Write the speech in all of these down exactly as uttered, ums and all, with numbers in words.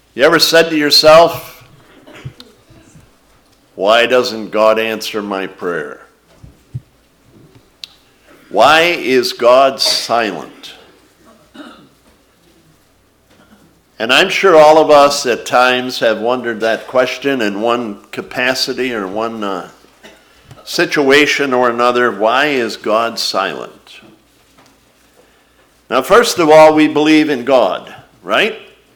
You ever said to yourself, why doesn't God answer my prayer? Why is God silent? And I'm sure all of us at times have wondered that question in one capacity or one uh, situation or another. Why is God silent? Now, first of all, we believe in God, right?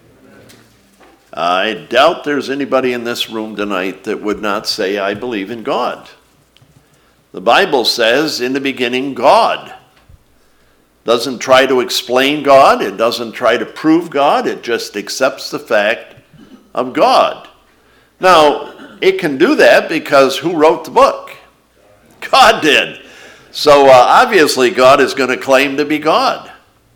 I doubt there's anybody in this room tonight that would not say, I believe in God. The Bible says, in the beginning, God. Doesn't try to explain God. It doesn't try to prove God. It just accepts the fact of God. Now, it can do that because who wrote the book? God did. So uh, obviously God is going to claim to be God.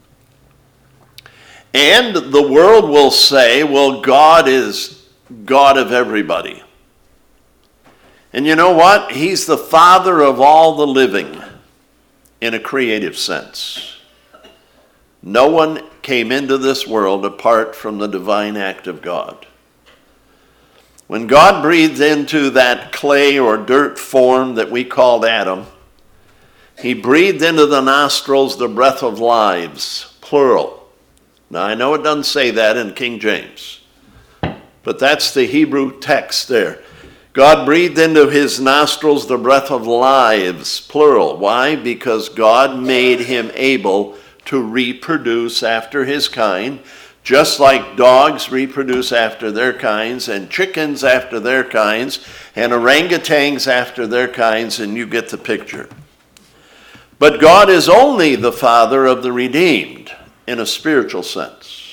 And the world will say, well, God is God of everybody. And you know what? He's the Father of all the living in a creative sense. No one came into this world apart from the divine act of God. When God breathed into that clay or dirt form that we called Adam, he breathed into the nostrils the breath of lives, plural. Now, I know it doesn't say that in King James, but that's the Hebrew text there. God breathed into his nostrils the breath of lives, plural. Why? Because God made him able to reproduce after his kind, just like dogs reproduce after their kinds, and chickens after their kinds, and orangutans after their kinds, and you get the picture. But God is only the Father of the redeemed in a spiritual sense.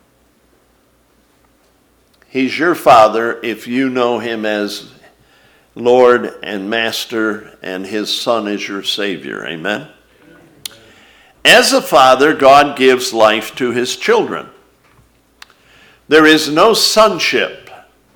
He's your Father if you know him as Lord and Master, and his Son is your Savior. Amen? As a father, God gives life to his children. There is no sonship.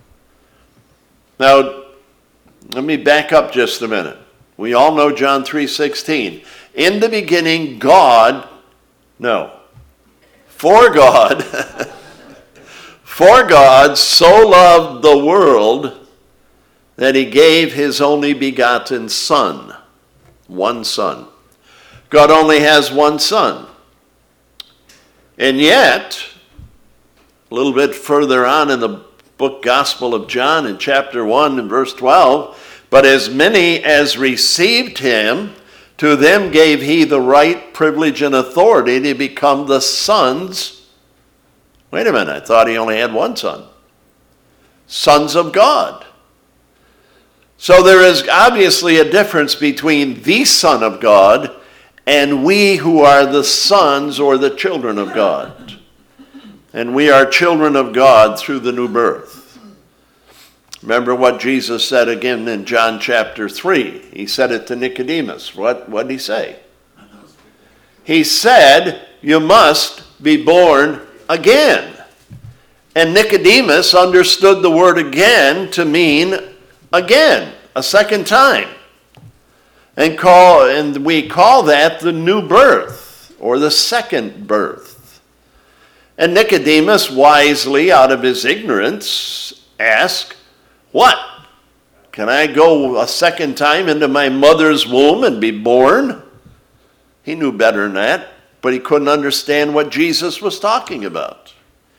Now, let me back up just a minute. We all know John three sixteen. In the beginning, God, no, for God, for God so loved the world that he gave his only begotten Son, one Son. God only has one Son. And yet, a little bit further on in the book Gospel of John in chapter one and verse twelve, but as many as received him, to them gave he the right, privilege, and authority to become the sons. Wait a minute, I thought he only had one son. Sons of God. So there is obviously a difference between the Son of God and we who are the sons or the children of God. And we are children of God through the new birth. Remember what Jesus said again in John chapter three. He said it to Nicodemus. What, what did he say? He said, you must be born again. And Nicodemus understood the word again to mean again, a second time. And call and we call that the new birth or the second birth. And Nicodemus wisely, out of his ignorance, asked, what? Can I go a second time into my mother's womb and be born? He knew better than that, but he couldn't understand what Jesus was talking about.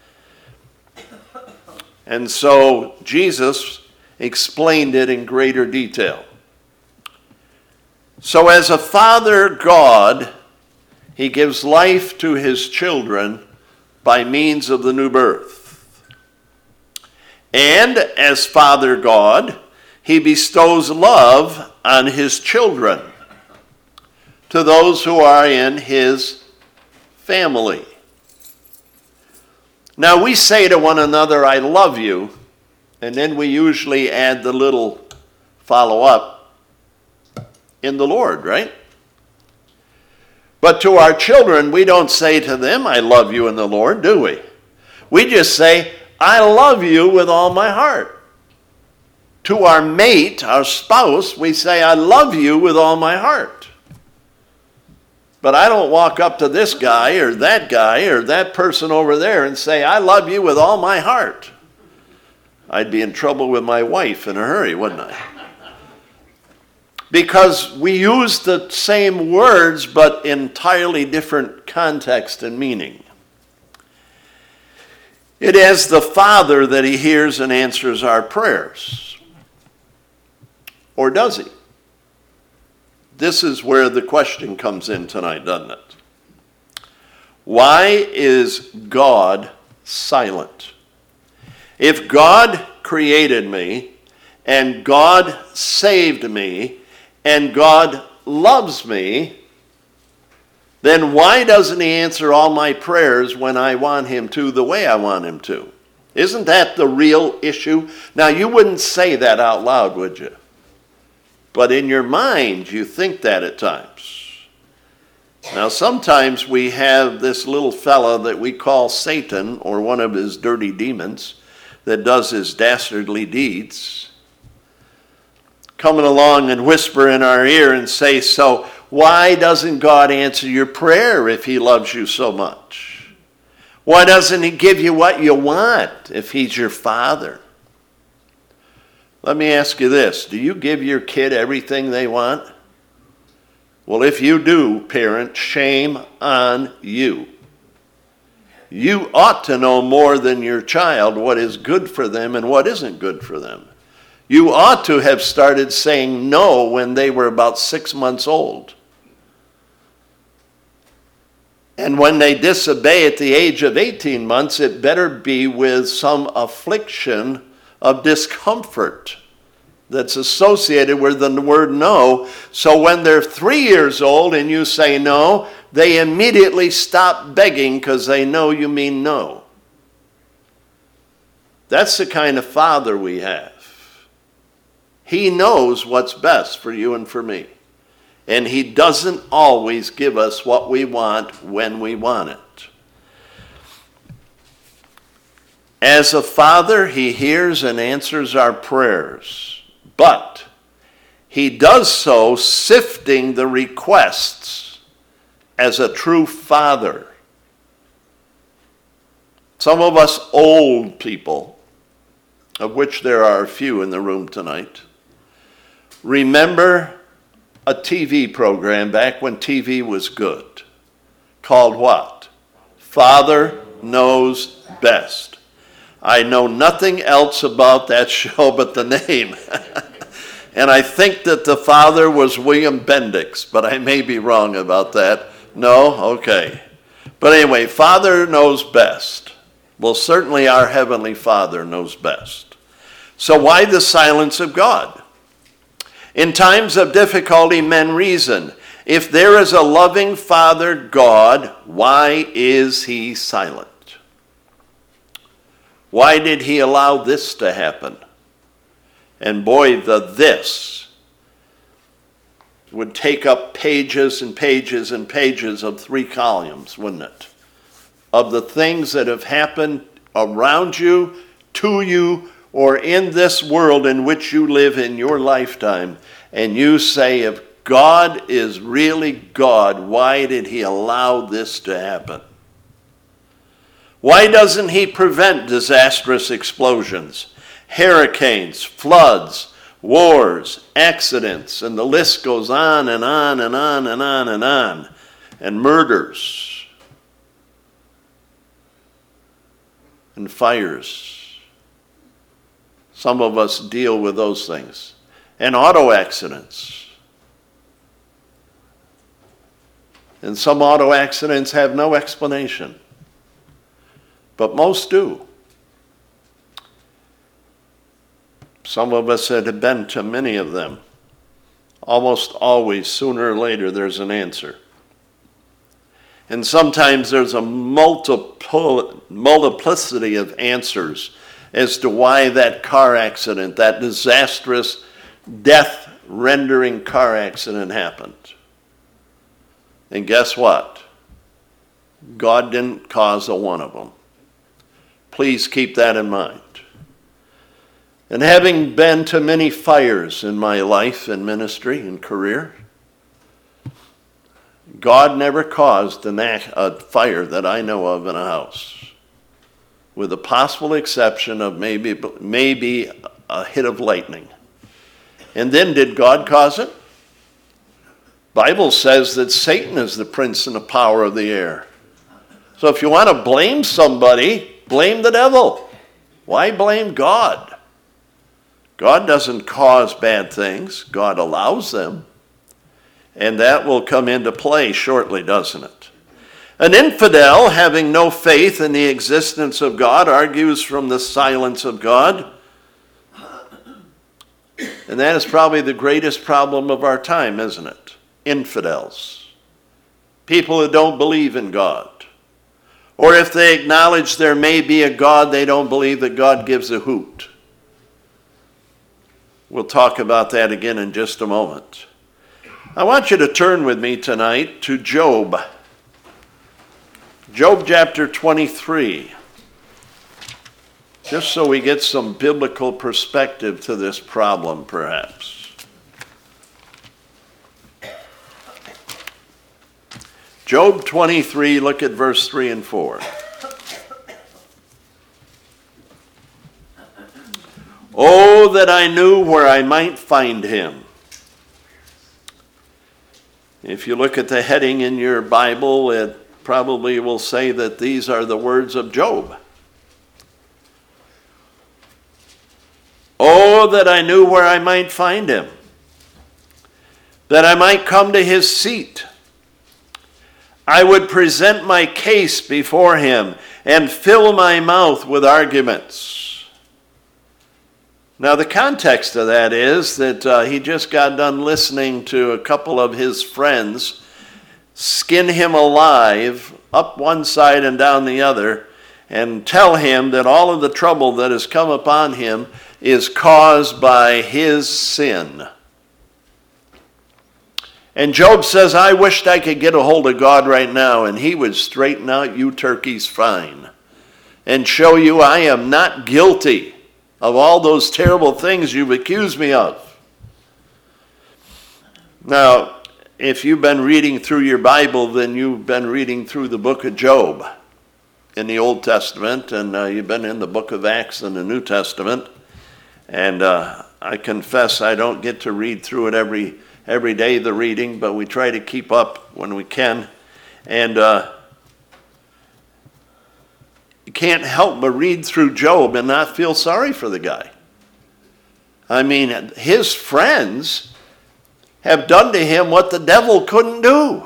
And so Jesus explained it in greater detail. So as a Father God, he gives life to his children by means of the new birth. And as Father God, he bestows love on his children, to those who are in his family. Now we say to one another, I love you, and then we usually add the little follow-up, in the Lord, right? But to our children, we don't say to them, I love you in the Lord, do we? We just say, I love you with all my heart. To our mate, our spouse, we say, I love you with all my heart. But I don't walk up to this guy or that guy or that person over there and say, I love you with all my heart. I'd be in trouble with my wife in a hurry, wouldn't I? Because we use the same words, but entirely different context and meaning. It is the Father that he hears and answers our prayers. Or does he? This is where the question comes in tonight, doesn't it? Why is God silent? If God created me, and God saved me, and God loves me, then why doesn't he answer all my prayers when I want him to the way I want him to? Isn't that the real issue? Now, you wouldn't say that out loud, would you? But in your mind, you think that at times. Now, sometimes we have this little fella that we call Satan, or one of his dirty demons, that does his dastardly deeds, coming along and whisper in our ear and say, so why doesn't God answer your prayer if he loves you so much? Why doesn't he give you what you want if he's your father? Let me ask you this. Do you give your kid everything they want? Well, if you do, parent, shame on you. You ought to know more than your child what is good for them and what isn't good for them. You ought to have started saying no when they were about six months old. And when they disobey at the age of eighteen months, it better be with some affliction of discomfort that's associated with the word no. So when they're three years old and you say no, they immediately stop begging because they know you mean no. That's the kind of father we have. He knows what's best for you and for me. And he doesn't always give us what we want when we want it. As a father, he hears and answers our prayers, but he does so sifting the requests as a true father. Some of us old people, of which there are a few in the room tonight, remember a T V program back when T V was good, called what? Father Knows Best. I know nothing else about that show but the name. And I think that the father was William Bendix, but I may be wrong about that. No? Okay. But anyway, Father Knows Best. Well, certainly our Heavenly Father knows best. So why the silence of God? In times of difficulty, men reason. If there is a loving Father God, why is he silent? Why did he allow this to happen? And boy, the this would take up pages and pages and pages of three columns, wouldn't it? Of the things that have happened around you, to you, or in this world in which you live in your lifetime, and you say, if God is really God, why did he allow this to happen? Why doesn't he prevent disastrous explosions, hurricanes, floods, wars, accidents, and the list goes on and on and on and on and on, and murders and fires? Some of us deal with those things. And auto accidents. And some auto accidents have no explanation. But most do. Some of us that have been to many of them, almost always, sooner or later, there's an answer. And sometimes there's a multiple, multiplicity of answers as to why that car accident, that disastrous, death-rendering car accident happened. And guess what? God didn't cause a one of them. Please keep that in mind. And having been to many fires in my life and ministry and career, God never caused an act, a fire that I know of in a house, with the possible exception of maybe, maybe a hit of lightning. And then did God cause it? Bible says that Satan is the prince and the power of the air. So if you want to blame somebody, blame the devil. Why blame God? God doesn't cause bad things. God allows them. And that will come into play shortly, doesn't it? An infidel, having no faith in the existence of God, argues from the silence of God. And that is probably the greatest problem of our time, isn't it? Infidels. People who don't believe in God. Or if they acknowledge there may be a God, they don't believe that God gives a hoot. We'll talk about that again in just a moment. I want you to turn with me tonight to Job. Job chapter twenty-three. Just so we get some biblical perspective to this problem, perhaps. Job twenty-three, look at verse three and four. Oh, that I knew where I might find him. If you look at the heading in your Bible, it probably will say that these are the words of Job. Oh, that I knew where I might find him, that I might come to his seat. I would present my case before him and fill my mouth with arguments. Now, the context of that is that uh, he just got done listening to a couple of his friends skin him alive up one side and down the other and tell him that all of the trouble that has come upon him is caused by his sin. And Job says, I wished I could get a hold of God right now and he would straighten out you turkeys fine and show you I am not guilty of all those terrible things you've accused me of. Now, if you've been reading through your Bible, then you've been reading through the book of Job in the Old Testament, and uh, you've been in the book of Acts in the New Testament. And uh, I confess I don't get to read through it every every day, the reading, but we try to keep up when we can. And uh, you can't help but read through Job and not feel sorry for the guy. I mean, his friends have done to him what the devil couldn't do.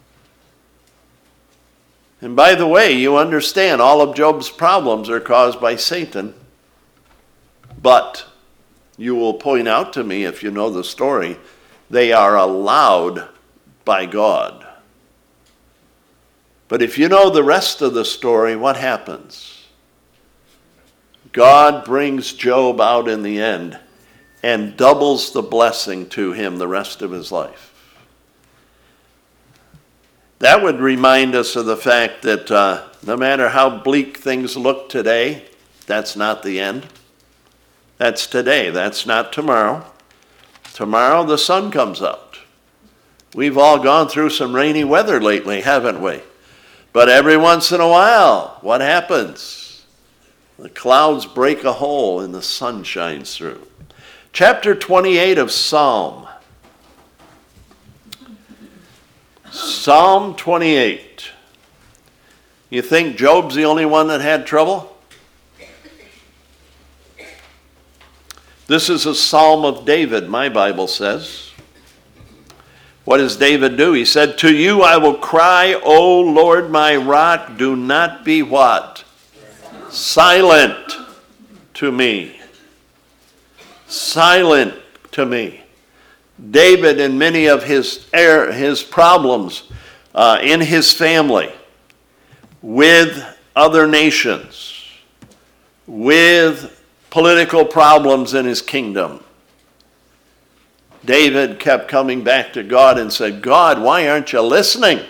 And by the way, you understand all of Job's problems are caused by Satan. But you will point out to me, if you know the story, they are allowed by God. But if you know the rest of the story, what happens? God brings Job out in the end and doubles the blessing to him the rest of his life. That would remind us of the fact that uh, no matter how bleak things look today, that's not the end. That's today. That's not tomorrow. Tomorrow the sun comes out. We've all gone through some rainy weather lately, haven't we? But every once in a while, what happens? The clouds break a hole and the sun shines through. Chapter twenty-eight of Psalm. Psalm twenty-eight. You think Job's the only one that had trouble? This is a psalm of David, my Bible says. What does David do? He said, to you I will cry, O Lord my rock, do not be what? Silent to me. Silent to me. David, in many of his, er, his problems uh, in his family, with other nations, with political problems in his kingdom, David kept coming back to God and said, God, why aren't you listening?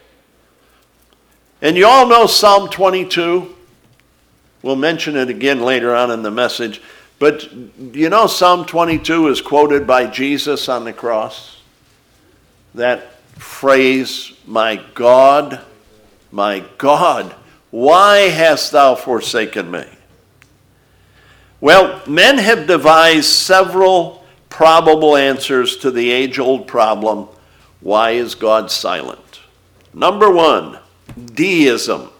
And you all know Psalm twenty-two. We'll mention it again later on in the message. But you know Psalm twenty-two is quoted by Jesus on the cross? That phrase, my God, my God, why hast thou forsaken me? Well, men have devised several probable answers to the age-old problem, why is God silent? Number one, deism.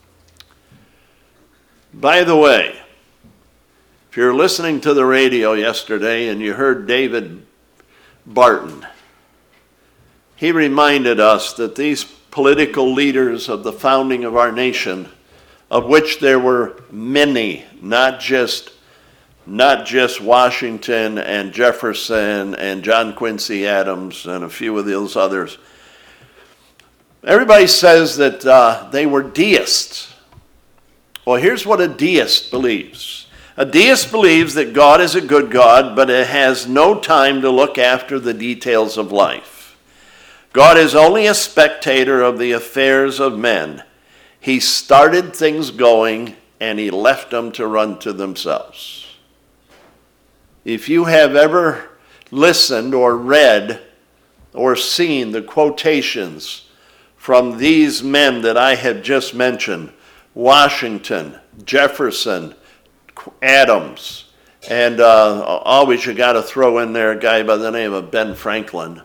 By the way, if you're listening to the radio yesterday and you heard David Barton, he reminded us that these political leaders of the founding of our nation, of which there were many, not just not just Washington and Jefferson and John Quincy Adams and a few of those others. Everybody says that uh, they were deists. Well, here's what a deist believes. A deist believes that God is a good God, but it has no time to look after the details of life. God is only a spectator of the affairs of men. He started things going and he left them to run to themselves. If you have ever listened or read or seen the quotations from these men that I have just mentioned, Washington, Jefferson, Adams, and uh, always you got to throw in there a guy by the name of Ben Franklin.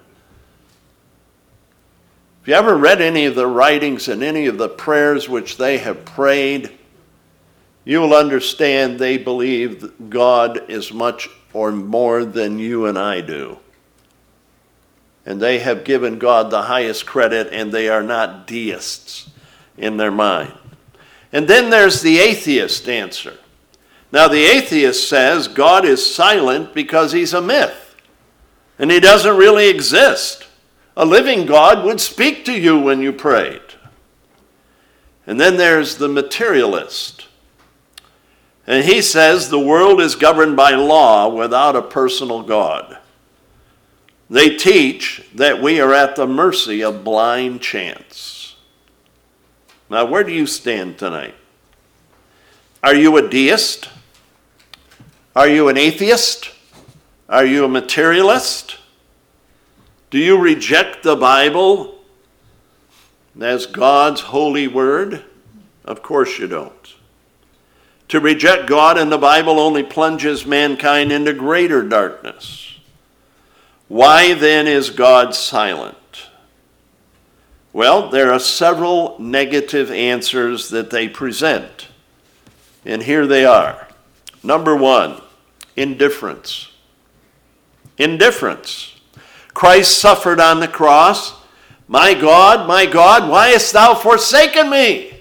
If you ever read any of the writings and any of the prayers which they have prayed, you will understand they believe that God is much or more than you and I do. And they have given God the highest credit, and they are not deists in their mind. And then there's the atheist answer. Now, the atheist says God is silent because he's a myth, and he doesn't really exist. A living God would speak to you when you prayed. And then there's the materialist. And he says the world is governed by law without a personal God. They teach that we are at the mercy of blind chance. Now, where do you stand tonight? Are you a deist? Are you an atheist? Are you a materialist? Do you reject the Bible as God's holy word? Of course you don't. To reject God and the Bible only plunges mankind into greater darkness. Why then is God silent? Well, there are several negative answers that they present. And here they are. Number one, indifference. Indifference. Christ suffered on the cross. My God, my God, why hast thou forsaken me?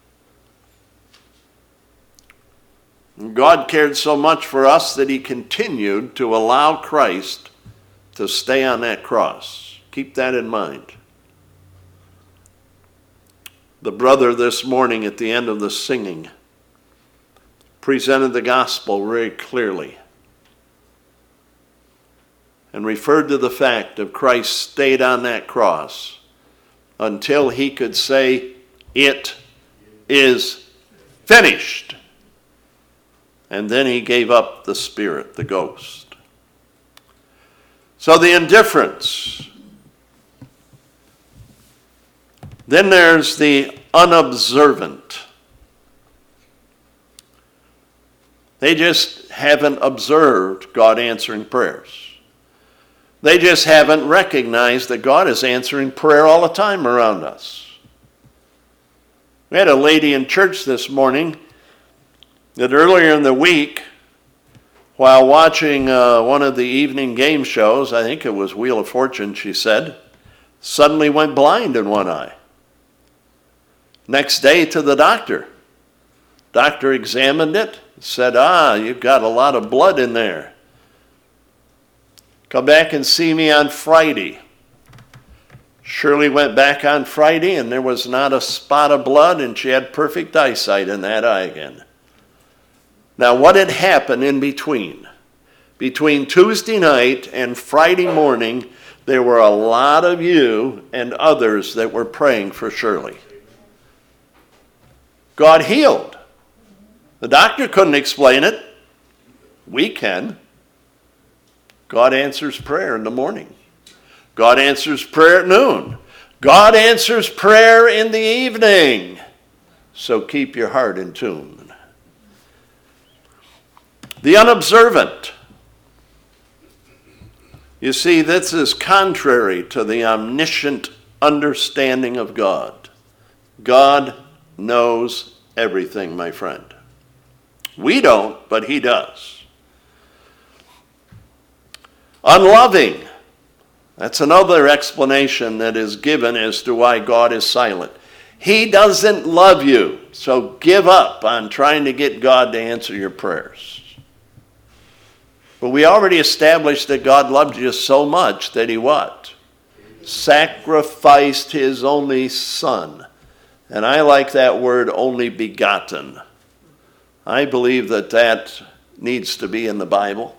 God cared so much for us that he continued to allow Christ to stay on that cross. Keep that in mind. The brother this morning at the end of the singing presented the gospel very clearly and referred to the fact of Christ stayed on that cross until he could say, it is finished. And then he gave up the spirit, the ghost. So the indifference. Then there's the unobservant. They just haven't observed God answering prayers. They just haven't recognized that God is answering prayer all the time around us. We had a lady in church this morning that earlier in the week, while watching uh, one of the evening game shows, I think it was Wheel of Fortune, she said, suddenly went blind in one eye. Next day to the doctor. Doctor examined it, said, ah, you've got a lot of blood in there. Come back and see me on Friday. Shirley went back on Friday, and there was not a spot of blood, and she had perfect eyesight in that eye again. Now, what had happened in between? Between Tuesday night and Friday morning, there were a lot of you and others that were praying for Shirley. God healed. The doctor couldn't explain it. We can. God answers prayer in the morning. God answers prayer at noon. God answers prayer in the evening, so keep your heart in tune. The unobservant. You see, this is contrary to the omniscient understanding of God. God knows everything, my friend. We don't, but he does. Unloving. That's another explanation that is given as to why God is silent. He doesn't love you, so give up on trying to get God to answer your prayers. But we already established that God loved you so much that he what? Sacrificed his only son. And I like that word, only begotten. I believe that that needs to be in the Bible.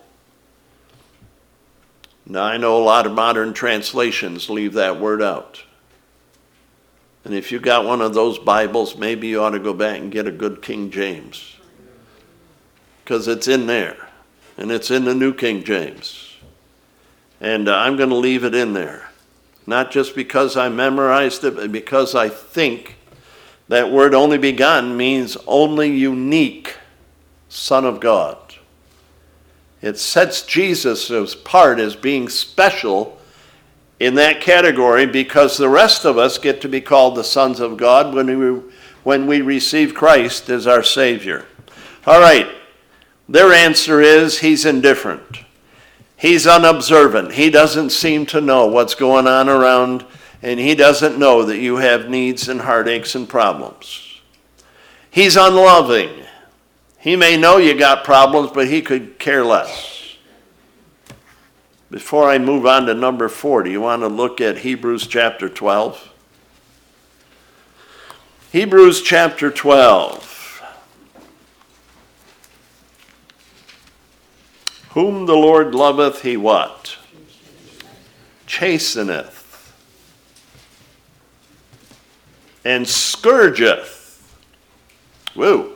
Now, I know a lot of modern translations leave that word out. And if you got one of those Bibles, maybe you ought to go back and get a good King James. Because it's in there. And it's in the New King James. And uh, I'm going to leave it in there. Not just because I memorized it, but because I think that word only begotten means only unique Son of God. It sets Jesus apart as being special in that category because the rest of us get to be called the sons of God when we, when we receive Christ as our Savior. All right, their answer is he's indifferent. He's unobservant. He doesn't seem to know what's going on around, and he doesn't know that you have needs and heartaches and problems. He's unloving. He may know you got problems, but he could care less. Before I move on to number four, do you want to look at Hebrews chapter twelve? Hebrews chapter twelve. Whom the Lord loveth, he what? Chasteneth. And scourgeth. Woo.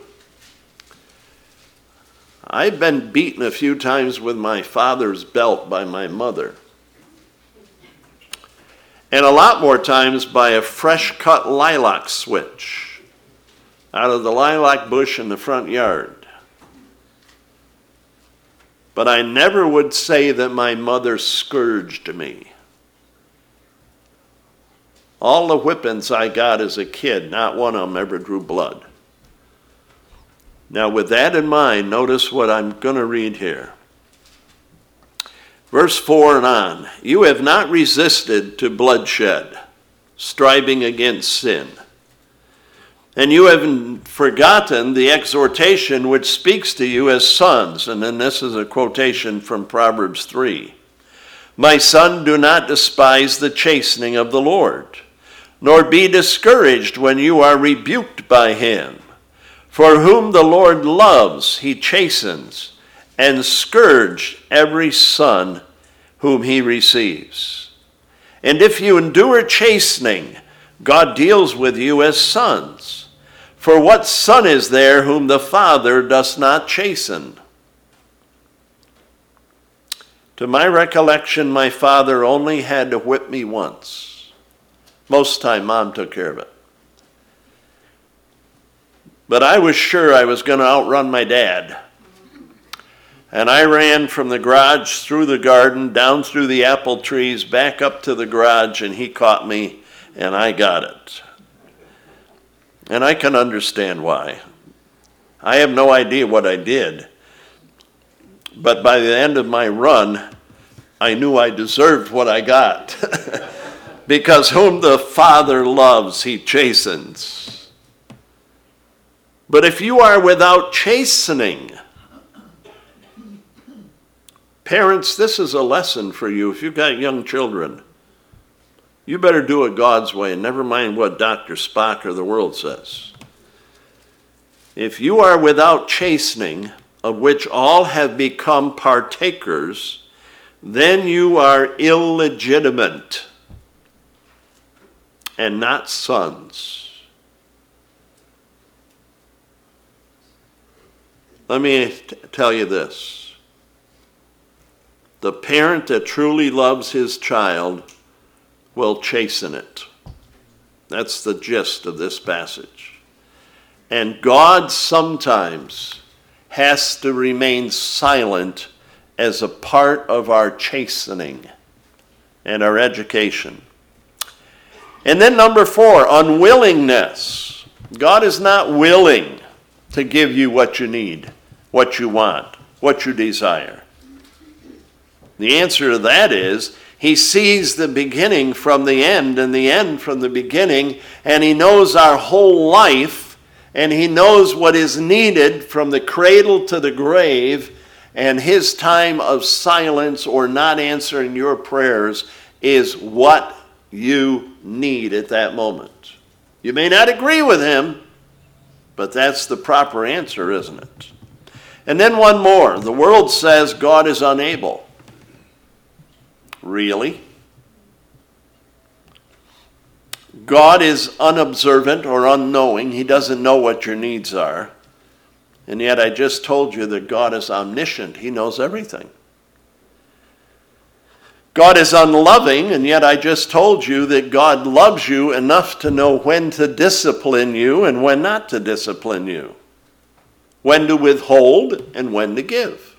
I've been beaten a few times with my father's belt by my mother. And a lot more times by a fresh cut lilac switch out of the lilac bush in the front yard. But I never would say that my mother scourged me. All the whippings I got as a kid, not one of them ever drew blood. Now, with that in mind, notice what I'm going to read here. Verse four and on. You have not resisted to bloodshed, striving against sin. And you have forgotten the exhortation which speaks to you as sons. And then this is a quotation from Proverbs three. My son, do not despise the chastening of the Lord, nor be discouraged when you are rebuked by him. For whom the Lord loves, he chastens, and scourges every son whom he receives. And if you endure chastening, God deals with you as sons. For what son is there whom the Father does not chasten? To my recollection, my father only had to whip me once. Most of the time, Mom took care of it. But I was sure I was going to outrun my dad. And I ran from the garage through the garden, down through the apple trees, back up to the garage, and he caught me, and I got it. And I can understand why. I have no idea what I did. But by the end of my run, I knew I deserved what I got. Because whom the Father loves, he chastens. But if you are without chastening, parents, this is a lesson for you. If you've got young children, you better do it God's way, and never mind what Doctor Spock or the world says. If you are without chastening, of which all have become partakers, then you are illegitimate and not sons. Let me t- tell you this. The parent that truly loves his child will chasten it. That's the gist of this passage. And God sometimes has to remain silent as a part of our chastening and our education. And then number four, unwillingness. God is not willing to give you what you need, what you want, what you desire. The answer to that is, he sees the beginning from the end and the end from the beginning, and he knows our whole life, and he knows what is needed from the cradle to the grave, and his time of silence or not answering your prayers is what you need at that moment. You may not agree with him, but that's the proper answer, isn't it? And then one more. The world says God is unable. Really? God is unobservant or unknowing. He doesn't know what your needs are. And yet I just told you that God is omniscient. He knows everything. God is unloving, and yet I just told you that God loves you enough to know when to discipline you and when not to discipline you. When to withhold and when to give.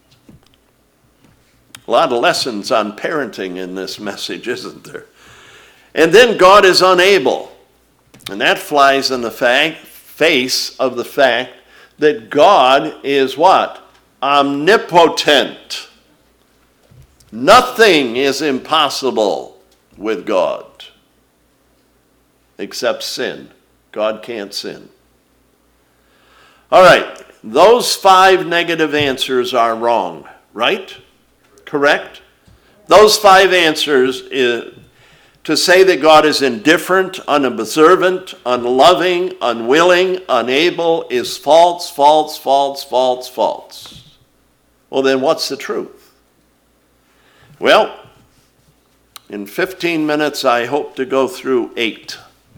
A lot of lessons on parenting in this message, isn't there? And then God is unable. And that flies in the fact, face of the fact that God is what? Omnipotent. Nothing is impossible with God except sin. God can't sin. All right, those five negative answers are wrong, right? Correct? Those five answers is to say that God is indifferent, unobservant, unloving, unwilling, unable is false, false, false, false, false. Well, then what's the truth? Well, in fifteen minutes, I hope to go through eight.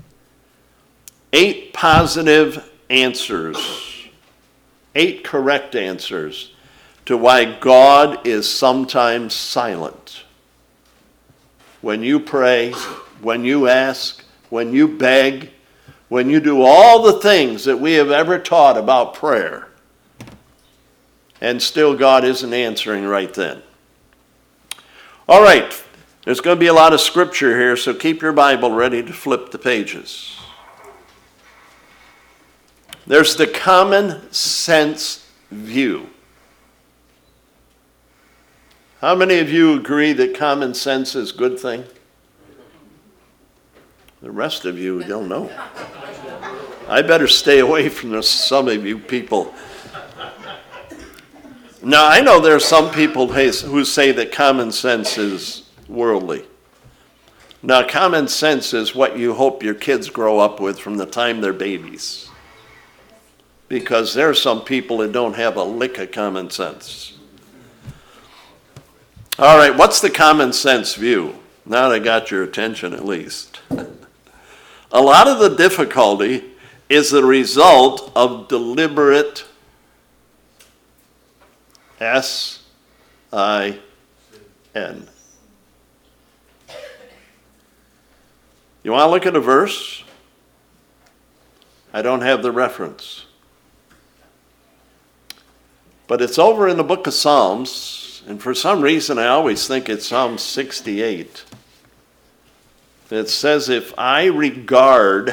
Eight positive answers. Eight correct answers to why God is sometimes silent. When you pray, when you ask, when you beg, when you do all the things that we have ever taught about prayer, and still God isn't answering right then. All right, there's going to be a lot of scripture here, so keep your Bible ready to flip the pages. There's the common sense view. How many of you agree that common sense is a good thing? The rest of you don't know. I better stay away from this, some of you people. Now, I know there are some people who say that common sense is worldly. Now, common sense is what you hope your kids grow up with from the time they're babies. Because there are some people that don't have a lick of common sense. All right, what's the common sense view? Now that I got your attention at least. A lot of the difficulty is the result of deliberate S I N. You want to look at a verse? I don't have the reference. But it's over in the book of Psalms, and for some reason I always think it's Psalm sixty-eight. It says, if I regard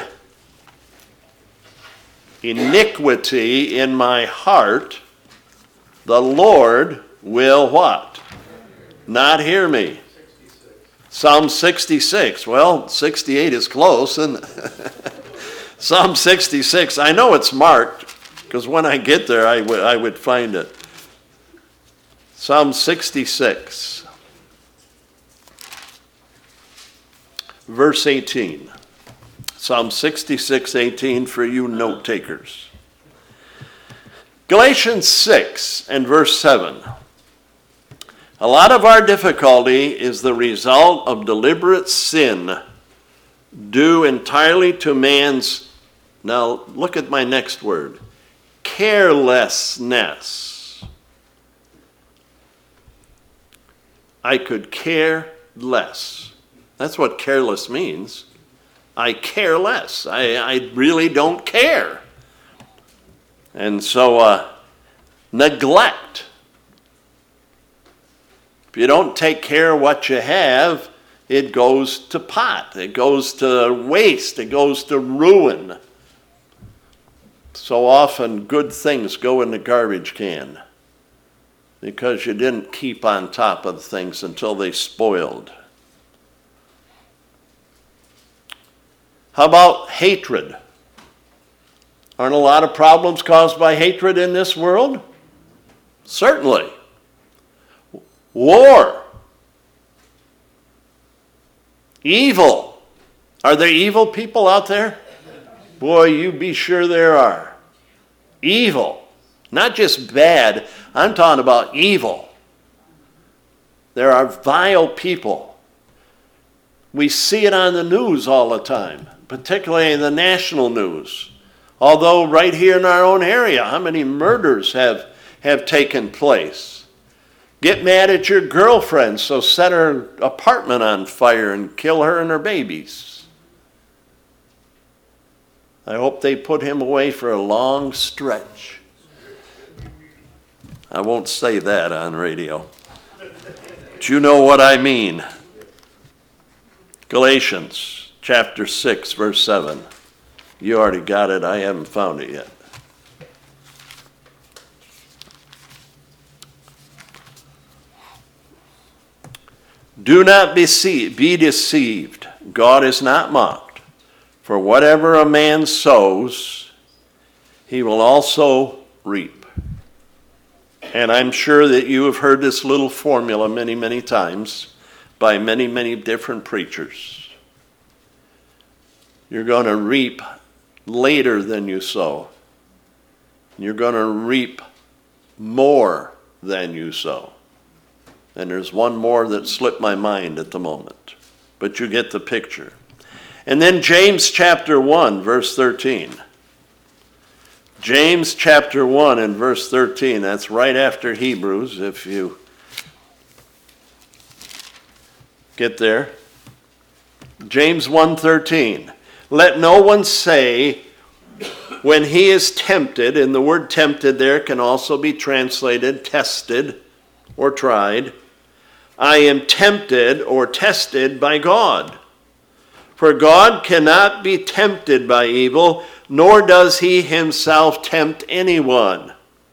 iniquity in my heart, the Lord will what? Not hear me. Psalm sixty-six. Well, sixty-eight is close, isn't it? Psalm sixty-six. I know it's marked, because when I get there, I would, I would find it. Psalm sixty-six. Verse eighteen. Psalm sixty-six, eighteen for you note takers. Galatians six and verse seven. A lot of our difficulty is the result of deliberate sin due entirely to man's, now look at my next word, carelessness. I could care less. That's what careless means. I care less. I, I really don't care. And so, uh, neglect. If you don't take care of what you have, it goes to pot. It goes to waste. It goes to ruin. So often good things go in the garbage can because you didn't keep on top of things until they spoiled. How about hatred? Aren't a lot of problems caused by hatred in this world? Certainly. War. Evil. Are there evil people out there? Boy, you be sure there are. Evil. Not just bad. I'm talking about evil. There are vile people. We see it on the news all the time, particularly in the national news. Although right here in our own area, how many murders have, have taken place? Get mad at your girlfriend, so set her apartment on fire and kill her and her babies. I hope they put him away for a long stretch. I won't say that on radio. But you know what I mean. Galatians chapter six, verse seven. You already got it. I haven't found it yet. Do not be deceived. God is not mocked. For whatever a man sows, he will also reap. And I'm sure that you have heard this little formula many, many times by many, many different preachers. You're going to reap later than you sow. You're going to reap more than you sow. And there's one more that slipped my mind at the moment. But you get the picture. And then James chapter one, verse thirteen. James chapter one and verse thirteen. That's right after Hebrews, if you get there. James one thirteen. Let no one say when he is tempted, and the word tempted there can also be translated tested or tried. I am tempted or tested by God. For God cannot be tempted by evil, nor does he himself tempt anyone.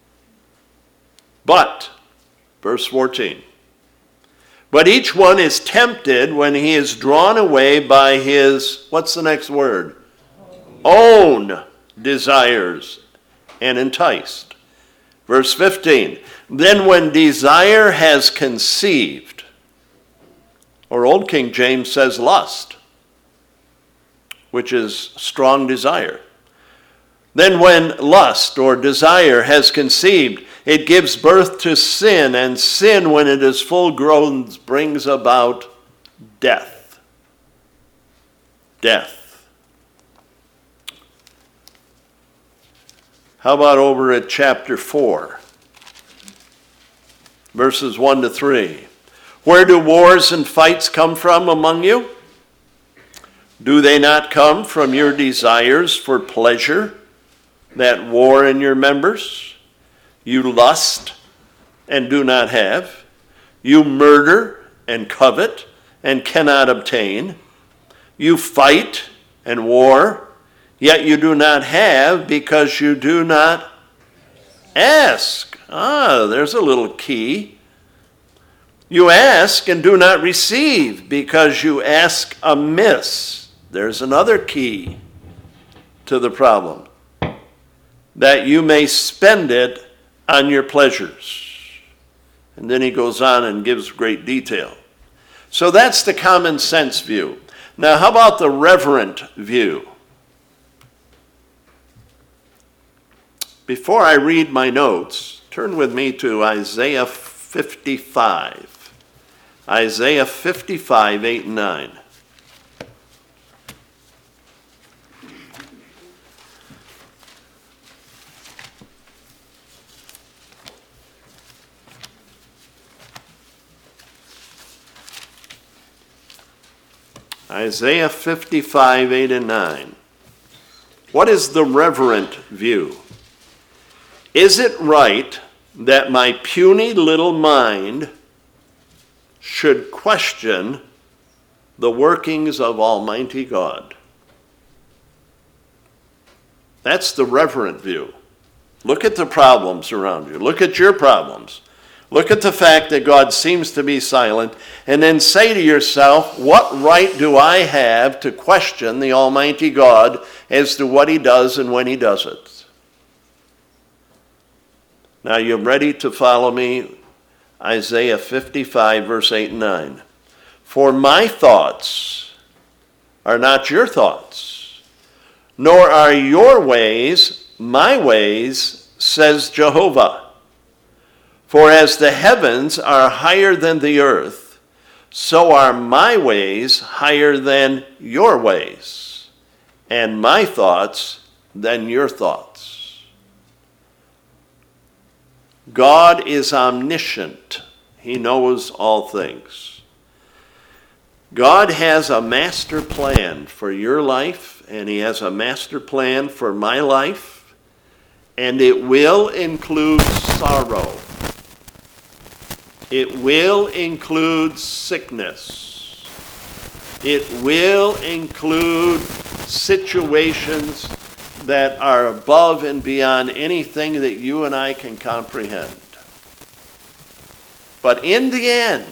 But, verse fourteen, but each one is tempted when he is drawn away by his, what's the next word? Own desires and enticed. Verse fifteen, then when desire has conceived, or Old King James says lust, which is strong desire. Then when lust or desire has conceived, it gives birth to sin, and sin, when it is full grown, brings about death. Death. How about over at chapter four, verses one to three? Where do wars and fights come from among you? Do they not come from your desires for pleasure that war in your members? You lust and do not have. You murder and covet and cannot obtain. You fight and war, yet you do not have because you do not ask. Ah, there's a little key. You ask and do not receive because you ask amiss. There's another key to the problem. That you may spend it on your pleasures. And then he goes on and gives great detail. So that's the common sense view. Now, how about the reverent view? Before I read my notes, turn with me to Isaiah fifty-five. Isaiah fifty-five, eight and nine. Isaiah fifty-five, eight and nine. What is the reverent view? Is it right that my puny little mind should question the workings of Almighty God? That's the reverent view. Look at the problems around you. Look at your problems. Look at the fact that God seems to be silent, and then say to yourself, what right do I have to question the Almighty God as to what he does and when he does it? Now you're ready to follow me? Isaiah fifty-five, verse eight and nine. For my thoughts are not your thoughts, nor are your ways my ways, says Jehovah. For as the heavens are higher than the earth, so are my ways higher than your ways, and my thoughts than your thoughts. God is omniscient. He knows all things. God has a master plan for your life, and he has a master plan for my life, and it will include sorrow. It will include sickness. It will include situations that are above and beyond anything that you and I can comprehend. But in the end,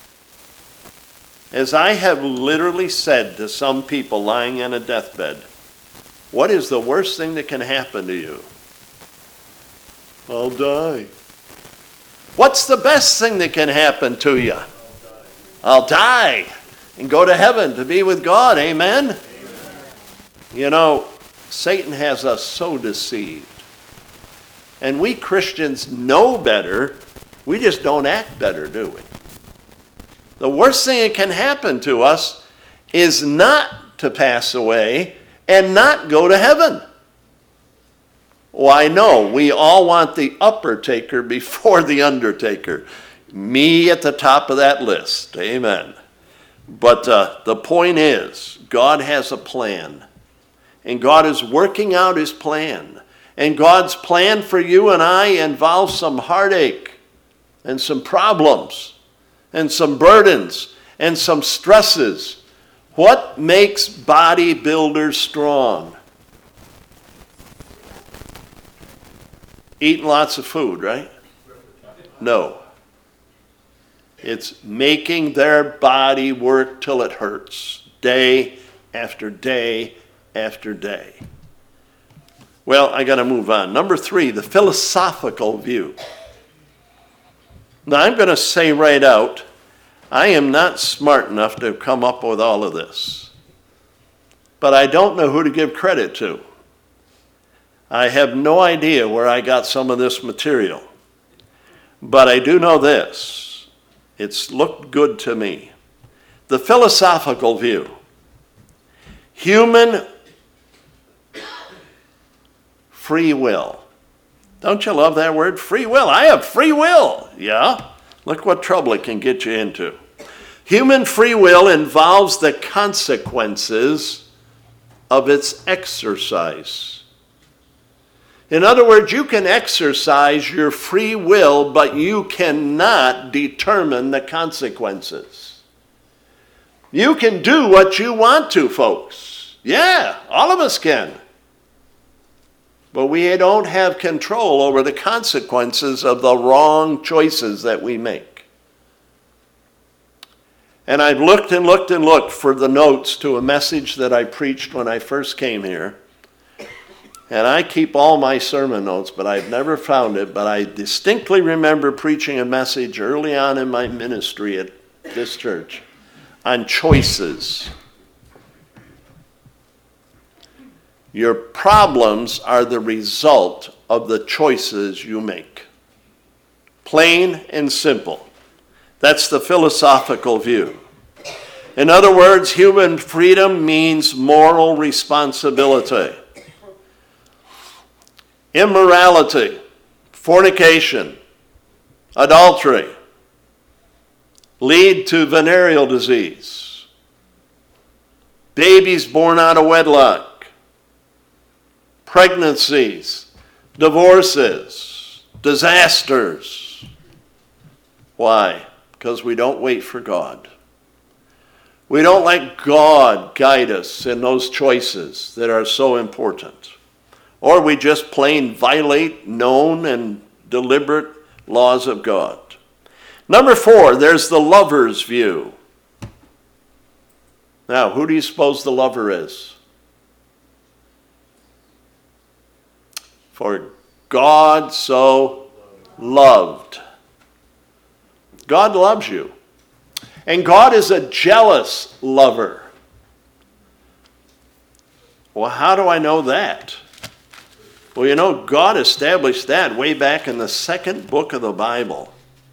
as I have literally said to some people lying on a deathbed, what is the worst thing that can happen to you? I'll die. What's the best thing that can happen to you? I'll die and go to heaven to be with God. Amen? Amen. You know, Satan has us so deceived. And we Christians know better. We just don't act better, do we? The worst thing that can happen to us is not to pass away and not go to heaven. Why, no, we all want the upper taker before the undertaker. Me at the top of that list. Amen. But uh, the point is, God has a plan. And God is working out his plan. And God's plan for you and I involves some heartache and some problems and some burdens and some stresses. What makes bodybuilders strong? Eating lots of food, right? No. It's making their body work till it hurts, day after day after day. Well, I got to move on. Number three, the philosophical view. Now, I'm going to say right out, I am not smart enough to come up with all of this. But I don't know who to give credit to. I have no idea where I got some of this material. But I do know this. It's looked good to me. The philosophical view. Human free will. Don't you love that word? Free will. I have free will. Yeah? Look what trouble it can get you into. Human free will involves the consequences of its exercise. In other words, you can exercise your free will, but you cannot determine the consequences. You can do what you want to, folks. Yeah, all of us can. But we don't have control over the consequences of the wrong choices that we make. And I've looked and looked and looked for the notes to a message that I preached when I first came here. And I keep all my sermon notes, but I've never found it. But I distinctly remember preaching a message early on in my ministry at this church on choices. Your problems are the result of the choices you make. Plain and simple. That's the philosophical view. In other words, human freedom means moral responsibility. Immorality, fornication, adultery lead to venereal disease. babies born out of wedlock, pregnancies, divorces, disasters. Why? Because we don't wait for God. We don't let God guide us in those choices that are so important. Or we just plain violate known and deliberate laws of God. Number four, there's the lover's view. Now, who do you suppose the lover is? For God so loved. God loves you. And God is a jealous lover. Well, how do I know that? Well, you know, God established that way back in the second book of the Bible,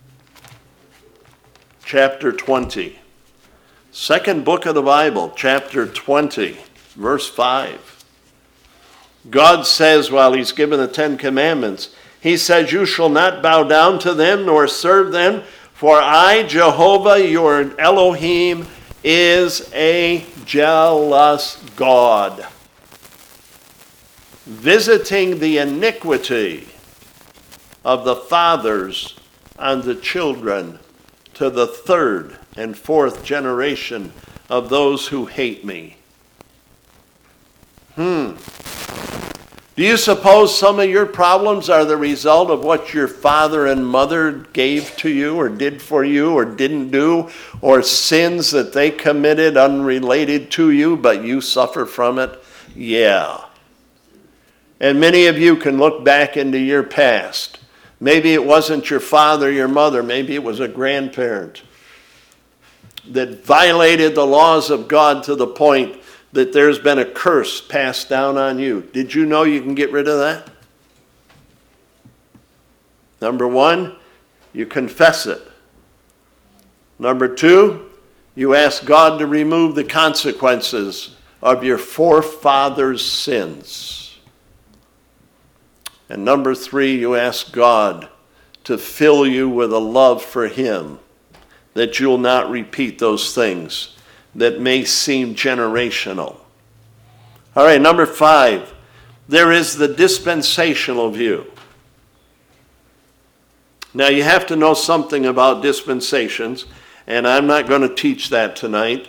chapter twenty. Second book of the Bible, chapter twenty, verse five. God says, while he's given the Ten Commandments, he says, you shall not bow down to them nor serve them, for I, Jehovah, your Elohim, is a jealous God, visiting the iniquity of the fathers on the children to the third and fourth generation of those who hate me. Hmm. Do you suppose some of your problems are the result of what your father and mother gave to you or did for you or didn't do, or sins that they committed unrelated to you, but you suffer from it? Yeah. And many of you can look back into your past. Maybe it wasn't your father, your mother. Maybe it was a grandparent that violated the laws of God to the point that there's been a curse passed down on you. Did you know you can get rid of that? Number one, you confess it. Number two, you ask God to remove the consequences of your forefathers' sins. And number three, you ask God to fill you with a love for him, that you'll not repeat those things that may seem generational. All right, number five, there is the dispensational view. Now, you have to know something about dispensations, and I'm not going to teach that tonight.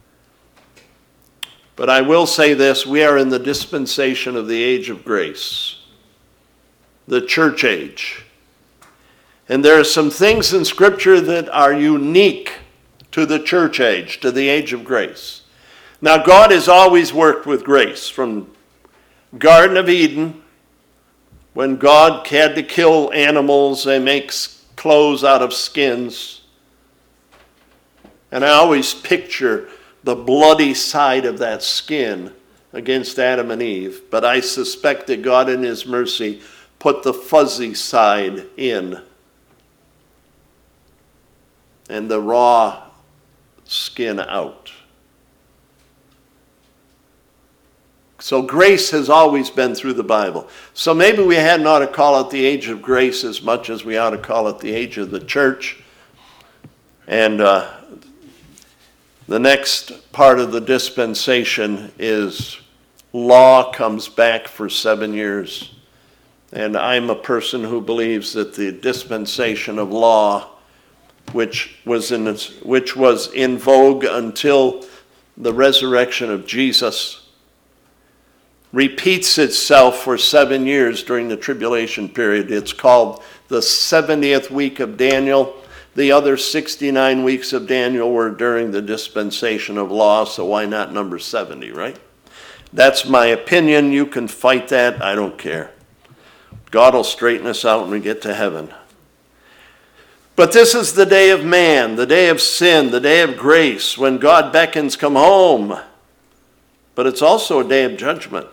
But I will say this, we are in the dispensation of the age of grace, the church age. And there are some things in Scripture that are unique to the church age, to the age of grace. Now, God has always worked with grace. From Garden of Eden, when God had to kill animals and make clothes out of skins. And I always picture the bloody side of that skin against Adam and Eve. But I suspect that God in his mercy put the fuzzy side in, and the raw skin out. So grace has always been through the Bible. So maybe we hadn't ought to call it the age of grace as much as we ought to call it the age of the church. And uh, the next part of the dispensation is law comes back for seven years. And I'm a person who believes that the dispensation of law, which was in which was in vogue until the resurrection of Jesus, repeats itself for seven years during the tribulation period. It's called the seventieth week of Daniel. The other sixty-nine weeks of Daniel were during the dispensation of law, so why not number seventy, right? That's my opinion. You can fight that. I don't care. God will straighten us out when we get to heaven. But this is the day of man, the day of sin, the day of grace, when God beckons, come home. But it's also a day of judgment.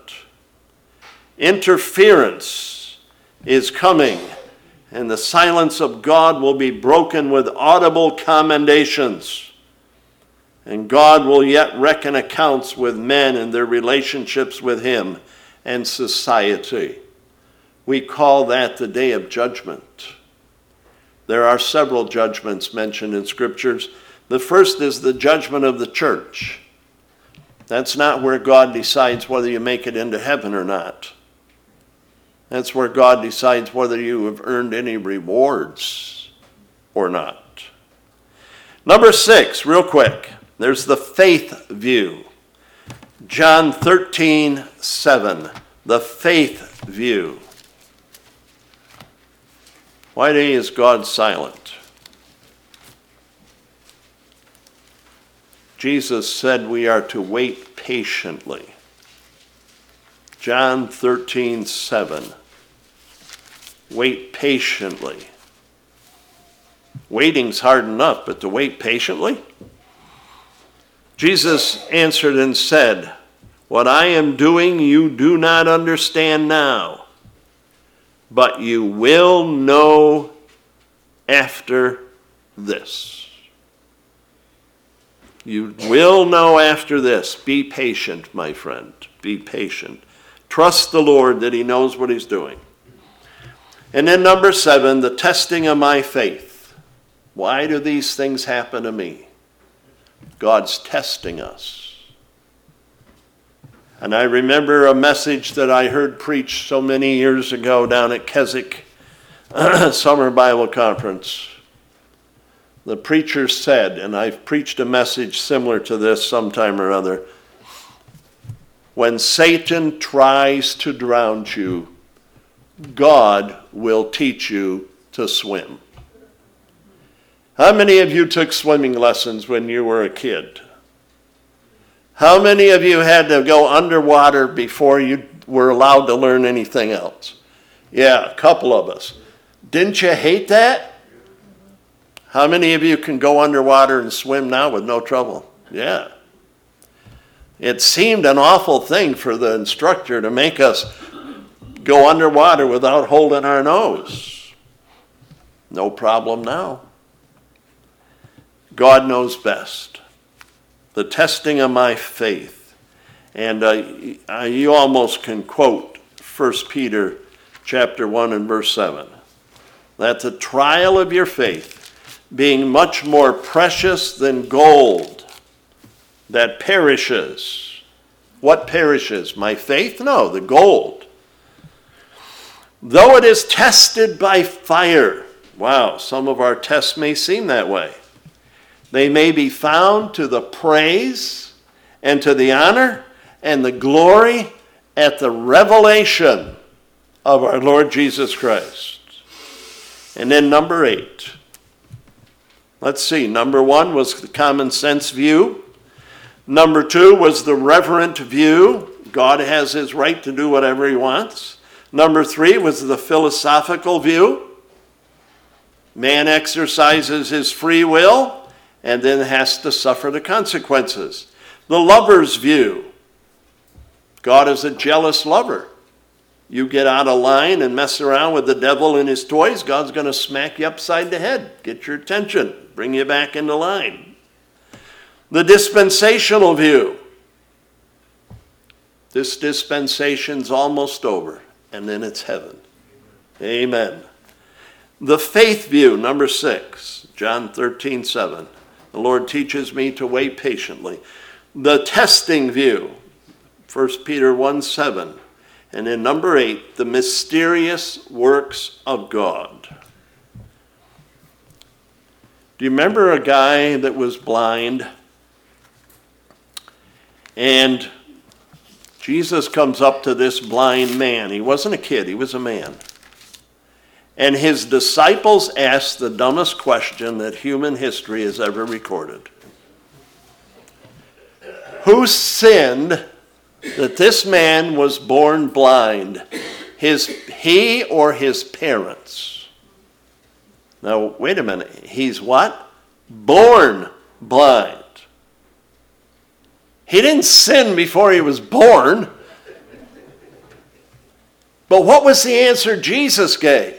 Interference is coming, and the silence of God will be broken with audible commendations. And God will yet reckon accounts with men and their relationships with him and society. We call that the day of judgment. There are several judgments mentioned in scriptures. The first is the judgment of the church. That's not where God decides whether you make it into heaven or not. That's where God decides whether you have earned any rewards or not. Number six, real quick, there's the faith view. John thirteen seven, the faith view. Why is God silent? Jesus said we are to wait patiently. John thirteen seven. Wait patiently. Waiting's hard enough, but to wait patiently? Jesus answered and said, "What I am doing you do not understand now, but you will know after this." You will know after this. Be patient, my friend. Be patient. Trust the Lord that he knows what he's doing. And then number seven, the testing of my faith. Why do these things happen to me? God's testing us. And I remember a message that I heard preached so many years ago down at Keswick Summer Bible Conference. The preacher said, and I've preached a message similar to this sometime or other, when Satan tries to drown you, God will teach you to swim. How many of you took swimming lessons when you were a kid? How many of you had to go underwater before you were allowed to learn anything else? Yeah, a couple of us. Didn't you hate that? How many of you can go underwater and swim now with no trouble? Yeah. It seemed an awful thing for the instructor to make us go underwater without holding our nose. No problem now. God knows best. The testing of my faith. And uh, you almost can quote First Peter chapter one and verse seven. That the trial of your faith, being much more precious than gold that perishes. What perishes? My faith? No, the gold. Though it is tested by fire. Wow, some of our tests may seem that way. They may be found to the praise and to the honor and the glory at the revelation of our Lord Jesus Christ. And then number eight. Let's see, number one was the common sense view. Number two was the reverent view. God has his right to do whatever he wants. Number three was the philosophical view. Man exercises his free will and then has to suffer the consequences. The lover's view. God is a jealous lover. You get out of line and mess around with the devil and his toys, God's going to smack you upside the head, get your attention, bring you back into line. The dispensational view. This dispensation's almost over, and then it's heaven. Amen. The faith view, number six, John thirteen seven. The Lord teaches me to wait patiently. The testing view, First Peter one seven. And then number eight, the mysterious works of God. Do you remember a guy that was blind? And Jesus comes up to this blind man. He wasn't a kid, he was a man. And his disciples asked the dumbest question that human history has ever recorded. Who sinned that this man was born blind? His, he or his parents? Now, wait a minute. He's what? Born blind. He didn't sin before he was born. But what was the answer Jesus gave?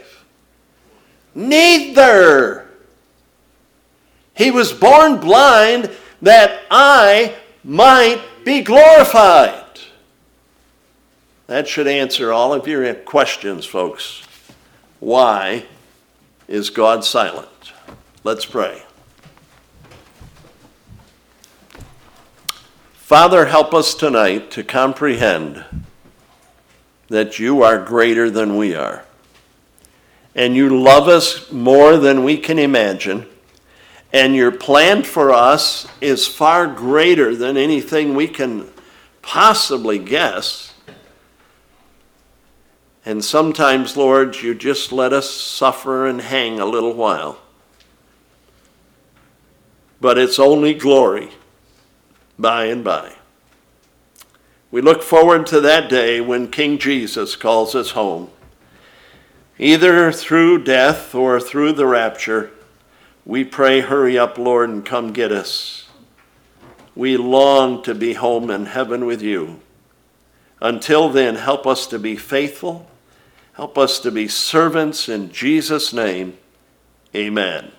Neither. He was born blind that I might be glorified. That should answer all of your questions, folks. Why is God silent? Let's pray. Father, help us tonight to comprehend that you are greater than we are. And you love us more than we can imagine. And your plan for us is far greater than anything we can possibly guess. And sometimes, Lord, you just let us suffer and hang a little while. But it's only glory by and by. We look forward to that day when King Jesus calls us home. Either through death or through the rapture, we pray, hurry up, Lord, and come get us. We long to be home in heaven with you. Until then, help us to be faithful. Help us to be servants in Jesus' name. Amen.